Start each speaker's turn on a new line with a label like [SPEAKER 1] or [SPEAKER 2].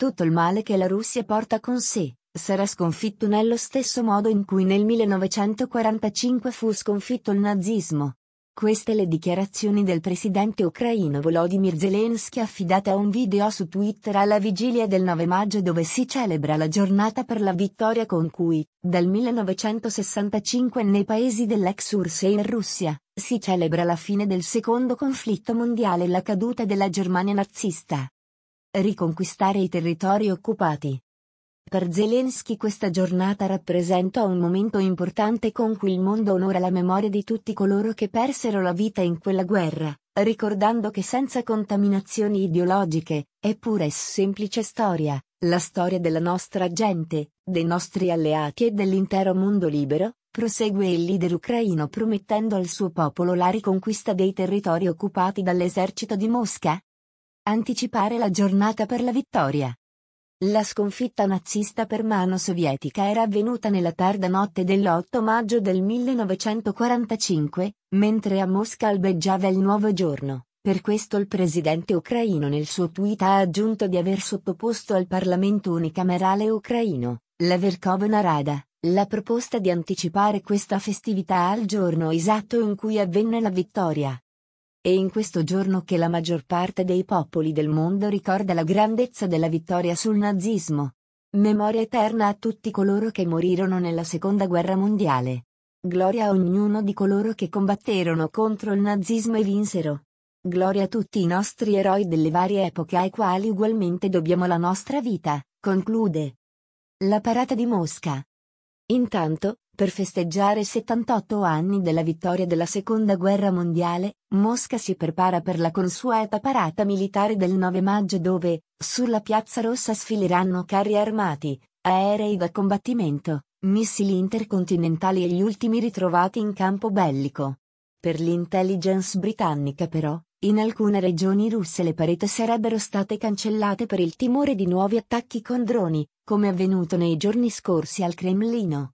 [SPEAKER 1] tutto il male che la Russia porta con sé sarà sconfitto nello stesso modo in cui nel 1945 fu sconfitto il nazismo. Queste le dichiarazioni del presidente ucraino Volodymyr Zelensky affidate a un video su Twitter alla vigilia del 9 maggio dove si celebra la giornata per la vittoria con cui, dal 1965 nei paesi dell'ex URSS e in Russia, si celebra la fine del secondo conflitto mondiale e la caduta della Germania nazista. Riconquistare i territori occupati. Per Zelensky questa giornata rappresenta un momento importante con cui il mondo onora la memoria di tutti coloro che persero la vita in quella guerra, ricordando che senza contaminazioni ideologiche, è pura e semplice storia, la storia della nostra gente, dei nostri alleati e dell'intero mondo libero, prosegue il leader ucraino promettendo al suo popolo la riconquista dei territori occupati dall'esercito di Mosca. Anticipare la giornata per la vittoria. La sconfitta nazista per mano sovietica era avvenuta nella tarda notte dell'8 maggio del 1945, mentre a Mosca albeggiava il nuovo giorno. Per questo il presidente ucraino nel suo tweet ha aggiunto di aver sottoposto al Parlamento unicamerale ucraino, la Verkhovna Rada, la proposta di anticipare questa festività al giorno esatto in cui avvenne la vittoria. È in questo giorno che la maggior parte dei popoli del mondo ricorda la grandezza della vittoria sul nazismo. Memoria eterna a tutti coloro che morirono nella Seconda Guerra Mondiale. Gloria a ognuno di coloro che combatterono contro il nazismo e vinsero. Gloria a tutti i nostri eroi delle varie epoche ai quali ugualmente dobbiamo la nostra vita, conclude. La parata di Mosca. Intanto, per festeggiare i 78 anni della vittoria della Seconda Guerra Mondiale, Mosca si prepara per la consueta parata militare del 9 maggio dove, sulla Piazza Rossa sfileranno carri armati, aerei da combattimento, missili intercontinentali e gli ultimi ritrovati in campo bellico. Per l'intelligence britannica però, in alcune regioni russe le parate sarebbero state cancellate per il timore di nuovi attacchi con droni, come avvenuto nei giorni scorsi al Cremlino.